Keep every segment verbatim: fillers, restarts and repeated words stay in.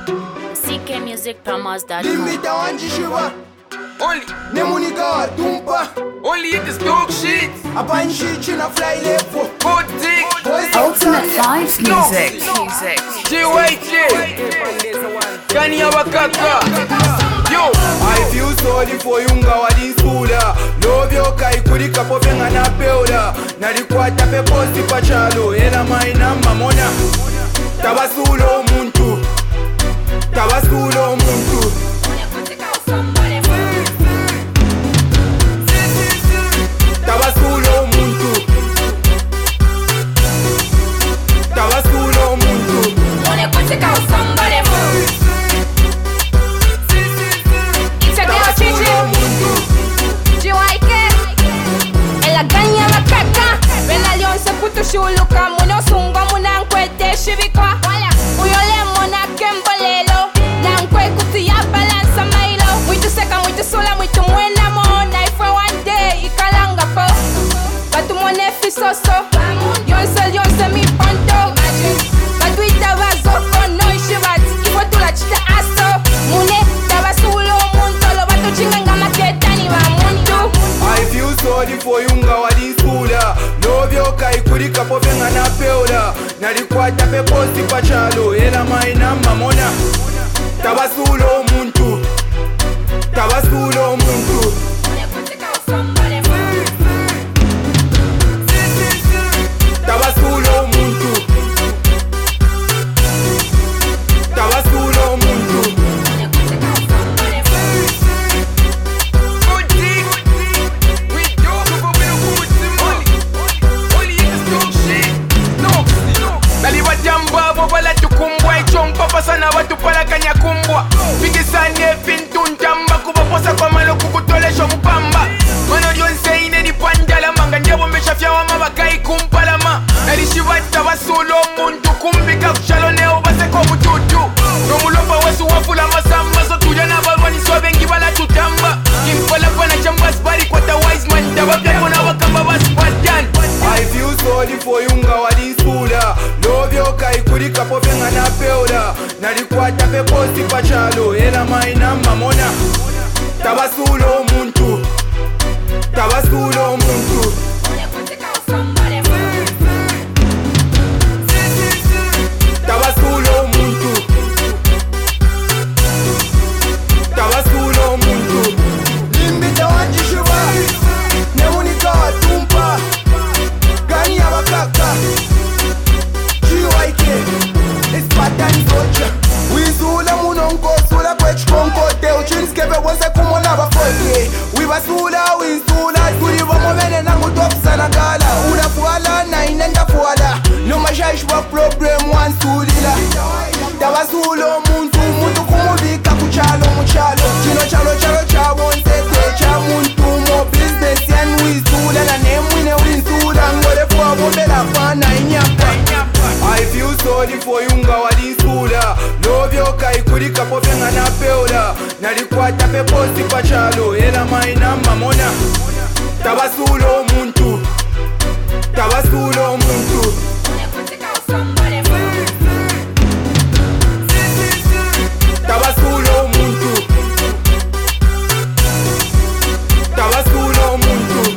C K music promos dot com. Limita onde chuva. Only, Nemunica tumpa. only hit this dog shit. A bunch shit in a fly level. Good dick. Ultimate Vibes Music. Music. G Y J. Kani Wakaka. Yo. I feel sorry for yunga walinsula. Love yo kai kurika povenga na peola. Nalikwata pe posti pachalo. Ela maina mamona. Tabasulo muntu. Tabasulo muntu. Tabasulo muntu. Tabasulo muntu. Tabasulo muntu. G Y K. Ela ganha na caca. Vena leonse puto shuluka. Muno sunga muna nkwete shibikwa. Uyole mona kembolelo. Na nkwe kuti ya balança mailo. Muito seca, muito sola, muito muena mona. E foi one day, ikalanga po. Batu mone fisoso. Yonse yonse mi ponto. Batu itava zoko no ishibati. Iwo tula chita aso. Mune tava sulo muntolo. Batu chinganga maketa ni wa muntu. I feel sorry for yunga walinsula. Love yo kai kurika povenga na peola. Nalikwata pe posti pachalo. Ela maina mamona. Tabasulo muntu. Tabasulo muntu. Tabasulo muntu. Tabasulo muntu. Good dick. We do go with a good team. Only hit this dog shit. No. Naliwa jamba bobola tukumbwa. Ichompa pasana watu pala kanya kumbwa. Pingisane fintuntamba kubaposa kwa malo kukutolesho mpamba. Mano yonse ine ni panjala manga njabo meshafya wa mabakai kumpalama. Nalishibata basulo muntu kumbika kushalo neo baseko mututu. Nomulopa wesu wafula masamba so tuja na balwani so bengi bala tutamba. Kimpala pana chamba spari kwa ta wise man tababya kona wakamba baspartan. I feel sorry for yunga walinsula. Love yo kai kurika povenga na peola. Nalikwata pe posti pachalo. Ela maina mamona. Tabasulo muntu. Tabasulo muntu. Tabasulo muntu. Tabasulo muntu. Limbita wanji shuba. Nemunika tumpa. Gani ya wakaka. G Y K. Ispatani socha. Wizula munongo sula kwech konkote. Uchinskebe wose kumona bafote. Wibasula winsula. Kuri wamomene nangu topsana gala. Unafuala na inenda fuala. No mashash wa problem wansulila. Tabasulo muntu. Muntu kumubika kuchalo muchalo. Chino chalo chalo cha wonsete. Cha muntu mo business yan wizula. Na nemwine winsula. Ngole fwa bombela pana inyapa. I feel sorry for yunga walinsula. Love yo kai kurika povenga na peola. Nalikwata pe posti pachalo. Ela maina mamona. Tabasulo muntu. Tabasulo muntu. Tabasulo muntu. Tabasulo muntu.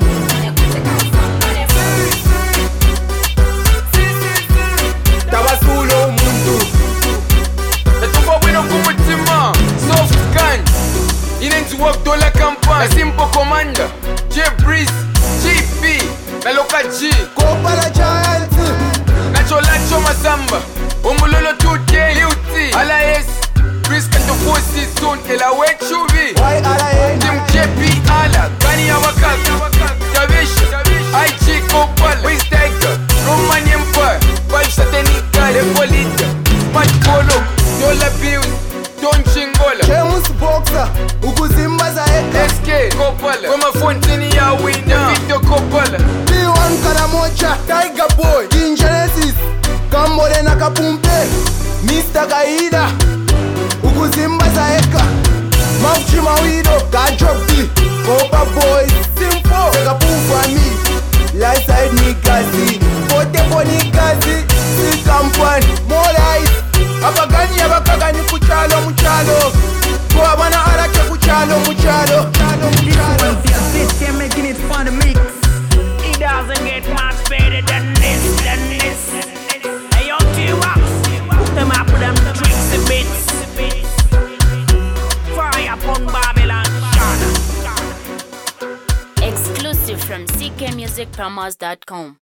Tabasulo muntu. Natuba bueno kumutima. Soft gun. Inenzi work dola campagne. Simple commander. J Breeze. G P. Na loka G. Kopala giant. Nacho Lacho Masamba. Umulolo two K. Lil T. Ala S. Breeze kanto four season. Ela we chuvi. Why ala eh? Team J P Ala. Gani ya wakaka. Tavisha. I G Kopala. Wiz Tiger. Roman Empire. Five Satanica. Lepolita. Smart Polo. Dollar Bills. Don Chingola. James Boxer. Ukuzimba za eka. S K Kopala. Koma Fontini ya winner. Victor Kopala. B one Karamocha. Tiger Boy. King Genesis. Kambole na Kapumpe. Mister Kaida. Ukuzimba za eka. Mauchi Mawido. Gajop D. Kopa Boy. Simple. Sega Pufa Mi. Light side Nikazi. Pote Bonikazi. Si Kampani. More life. Abagani abakagani kuchala. from c k music promos dot com.